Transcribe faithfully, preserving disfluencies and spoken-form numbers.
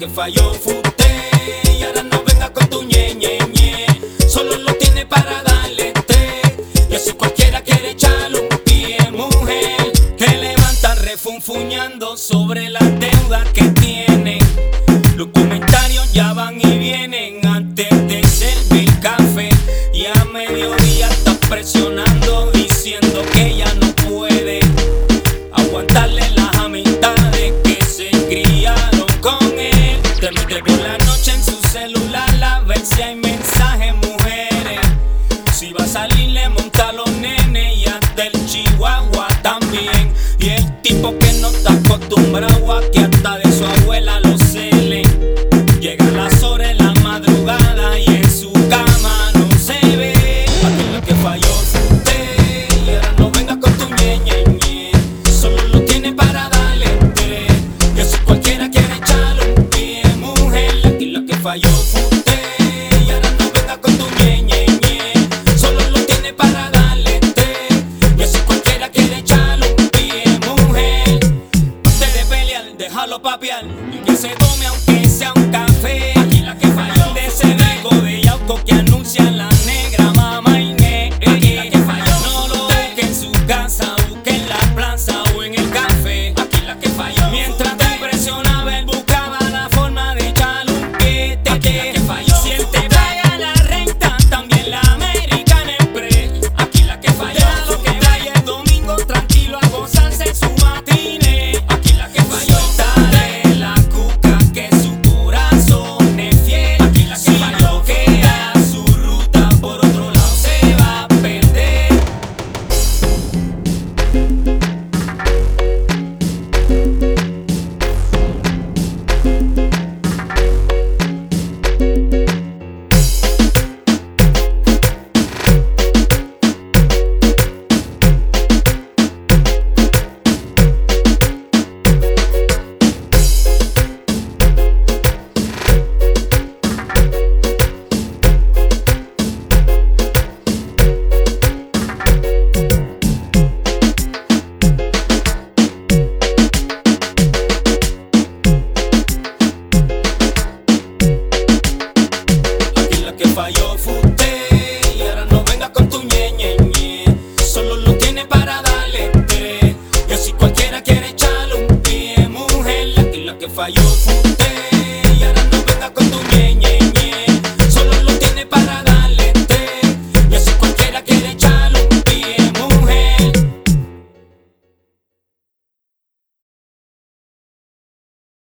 que falló fue usted. Y ahora no venga con tu ñe, ñe, ñe. Solo lo tiene para darle té. Y así cualquiera quiere echarle un pie, mujer, que levanta refunfuñando sobre las deudas que tiene. Los comentarios ya van y vienen antes de servir café. Y a mediodía está presionando, diciendo que ella no puede aguantarle las amistades que se criaron con él. Te mete por la noche en su celular a ver si hay mensajes, mujeres. Si va a salir le monta a los nenes y hasta el chihuahua también. Y el tipo que no está acostumbrado a que hasta de su abuela lo celen. Llega a las horas de la madrugada y en su cama no se ve. Aquí lo que falló fue usted. Y ahora no venga con tu ñe, ñe, ñe. Solo lo tiene para darle té. Y así cualquiera quiere echarle un pie, mujer. Aquí lo que falló fue usted. Y ahora no venga con tu ñe, ñe, ñe. Solo lo tiene para darle té. Y así cualquiera quiere echarle un pie, mujer. Usted de pelear, déjalo papear y que se tome aunque sea un café. Aquí la que falló de ese nego de Yauco que anuncia la negra mamá Inés. Aquí la que falló, no lo busque en su casa, busque en la plaza o en el café. Aquí la que falló, mientras te presionaba él buscaba la forma de echarle un pie. Aquí la que falló, si él te paga la renta también la American Express. Aquí la que falló, déjalo que vaya el domingo tranquilo a gozarse su matine. Aquí la que falló, dale la cuca que su corazón es fiel. Aquí la que falló, que a su ruta por otro lado se va a perder. Aquí la que falló fue usted. Y ahora no venga con tu ñe, ñe, ñe. Solo lo tiene para darle té. Y así cualquiera quiere echarle un pie, mujer. Aquí la que falló fue usted.